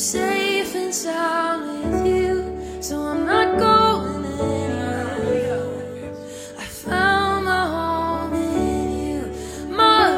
safe and sound with you, so I'm not going anywhere. I found my home in you, my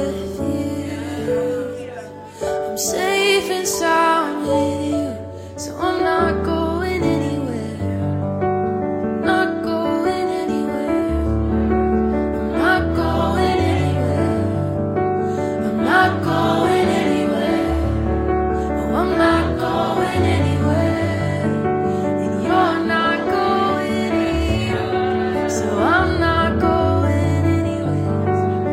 refuge. I'm safe and sound with you, so I'm not going anywhere. Not going anywhere. I'm not going anywhere. I'm not going anywhere. Oh, I'm not going anywhere. And you're not going anywhere. So I'm not going anywhere.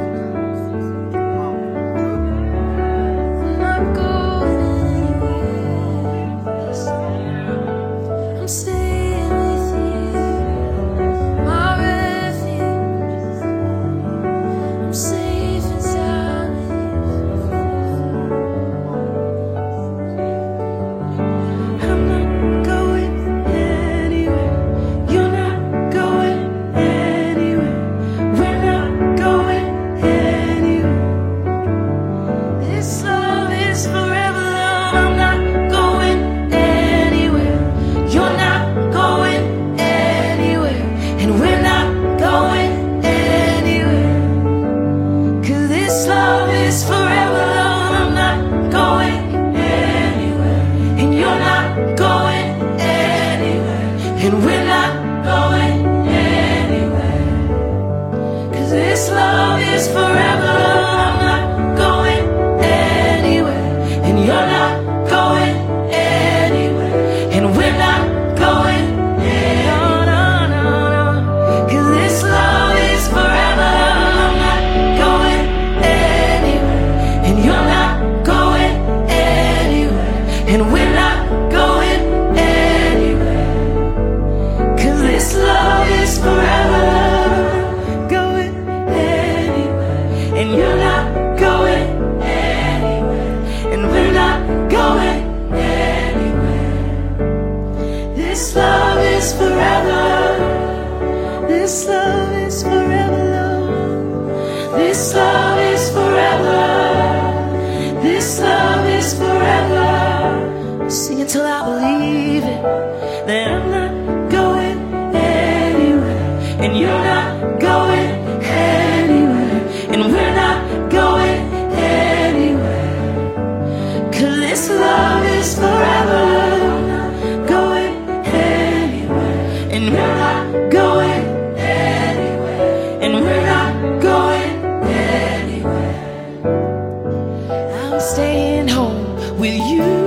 I'm not going anywhere. I'm staying with you, my refuge. I'm safe and sound with you. I'm not going anywhere. You're not going anywhere. We're not going anywhere. This love is forever, love. I'm not going anywhere. You're not going anywhere. And we're not going anywhere. 'Cause this love is forever, love. I'm not going anywhere. And you're not going anywhere. And we're not going anywhere. 'Cause this love is forever, love. I'm not going anywhere. And you're not going anywhere. And we're not going anywhere. 'Cause this love is forever, love. I'm not going anywhere. And you're not going anywhere. And we're not going anywhere. 'Cause this love is forever, love. Going anywhere. And you're not going anywhere. And we're not going anywhere. This love is forever. This love is forever, love. This love is forever. This love is forever. Sing it till I believe it, that I'm not going anywhere. And you're not going anywhere. And we're not going anywhere. 'Cause this love is forever. I'm not going anywhere. And we're not going anywhere. And we're not going anywhere. I'm staying home with you.